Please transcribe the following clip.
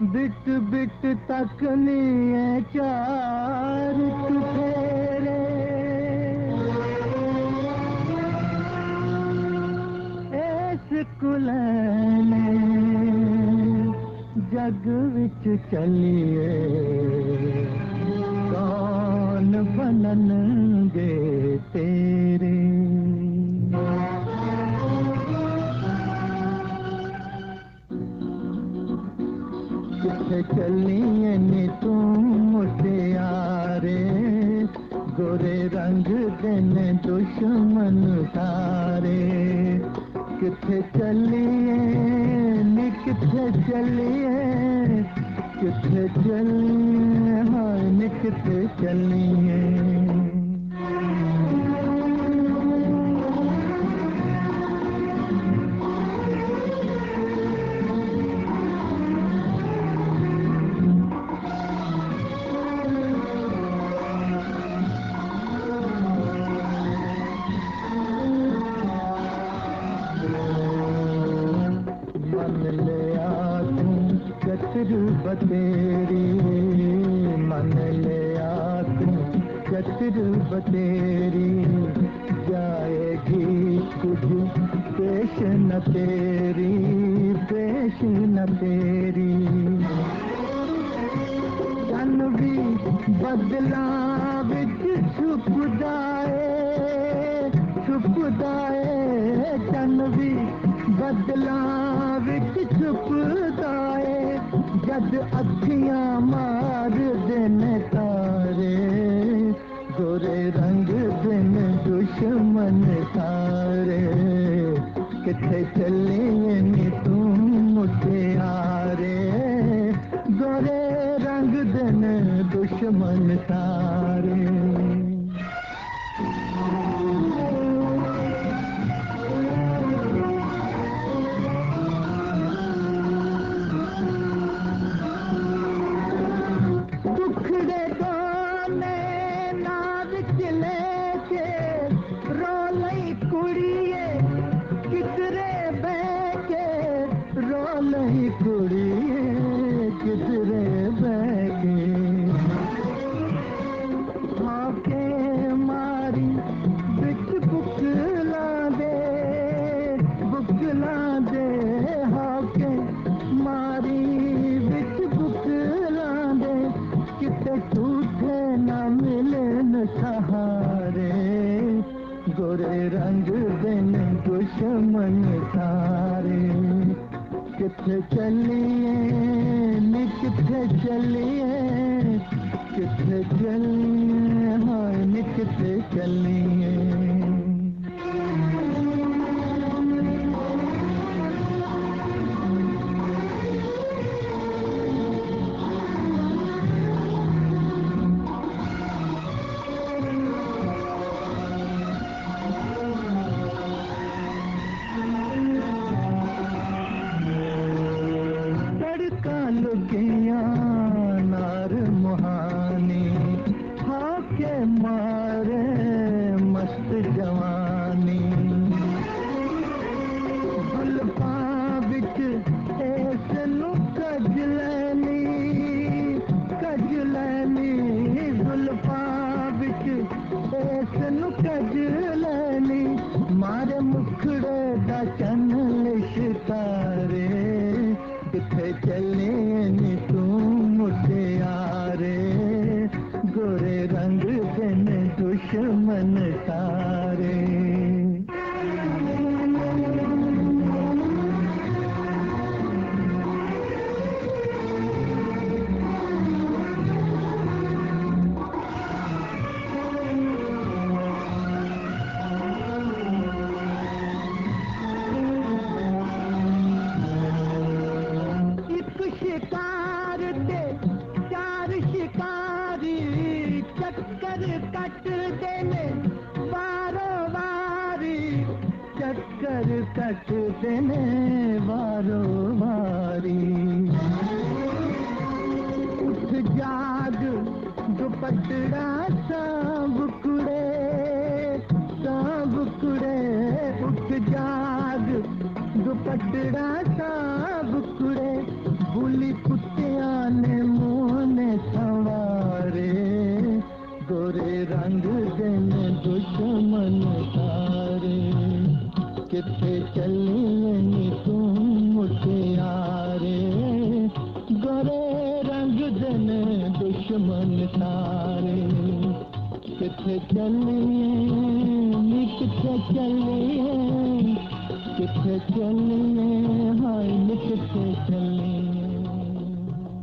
bit bit तकनी है चार तुफेरे इस कुलैने जग विच चलिए कौन बननगे तेरे किथे चलिए नी तुम मुटियारे गोरे रंग देने दुश्मन सारे किथे चलिए नी किथे चलिए किथे चलिए हाँ नी किथे चलिए बतेरी मन ले आतूं चतर बतेरी जाएगी कुछ पेश न तेरी पेश न तेरी तन भी बदला विच छुप जाए तन भी बदला विच छुप जाए जद अखियां मार दिन तारे गोरे रंग दिन दुश्मन सारे किथे चलिए नी तुम मुटियारे गोरे रंग दिन दुश्मन सारे गोरे रंग दिन दुश्मन सारे किथे चलिए नी किथे चलिए किथे चलिए हाँ नी किथे चलिए नार मुहानी हाके मारे मस्त जवानी गुलफा बिच ऐस नु कजलैनी गुलफा बिच ऐस नु कजलैनी मारे मुखड़े दा चन लिशकारे किथे चलिए नी तुम मुटियारे गोरे रंग दिन दुश्मन सारे कट देने वारो वारी उठ जाग दुपट्टा सांब कुड़े उठ जाग दुपट्टा सांब कुड़े भूली कुत्तिया किथे चलिए नी किथे चलिए किथे चलिए हाय नी किथे चलिए